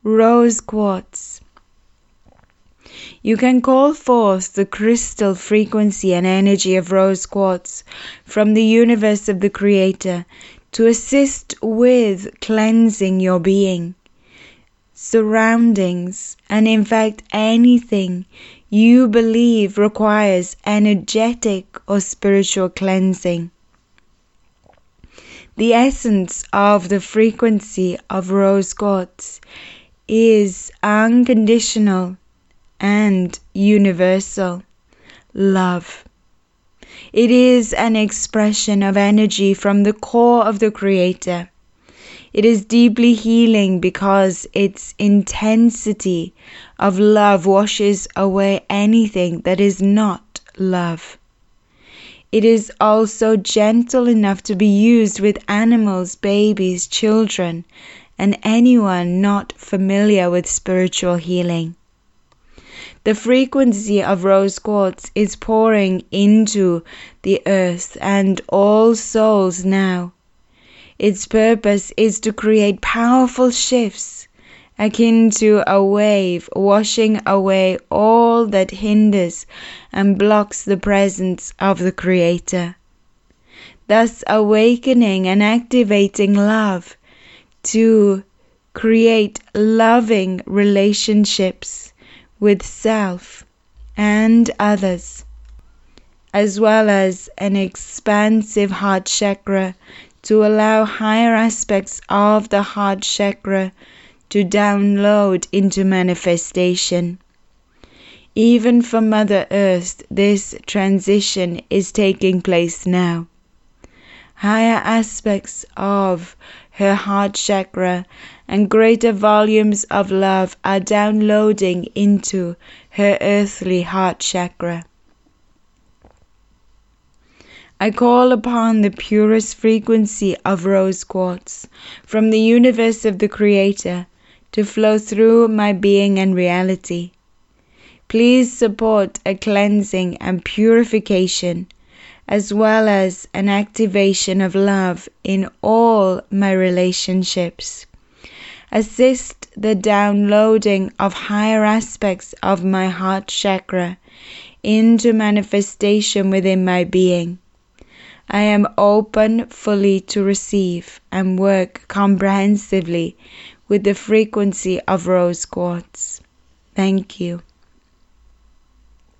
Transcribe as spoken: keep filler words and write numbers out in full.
rose quartz. You can call forth the crystal frequency and energy of rose quartz from the universe of the Creator to assist with cleansing your being, surroundings, and in fact anything you believe requires energetic or spiritual cleansing. The essence of the frequency of rose quartz is unconditional and universal love. It is an expression of energy from the core of the Creator. It is deeply healing because its intensity of love washes away anything that is not love. It is also gentle enough to be used with animals, babies, children, and anyone not familiar with spiritual healing. The frequency of rose quartz is pouring into the earth and all souls now. Its purpose is to create powerful shifts akin to a wave washing away all that hinders and blocks the presence of the Creator, thus awakening and activating love to create loving relationships with self and others, as well as an expansive heart chakra to allow higher aspects of the heart chakra to download into manifestation. Even for Mother Earth, this transition is taking place now. Higher aspects of her heart chakra and greater volumes of love are downloading into her earthly heart chakra. I call upon the purest frequency of rose quartz from the universe of the Creator to flow through my being and reality. Please support a cleansing and purification, as well as an activation of love in all my relationships. Assist the downloading of higher aspects of my heart chakra into manifestation within my being. I am open fully to receive and work comprehensively with the frequency of rose quartz. Thank you.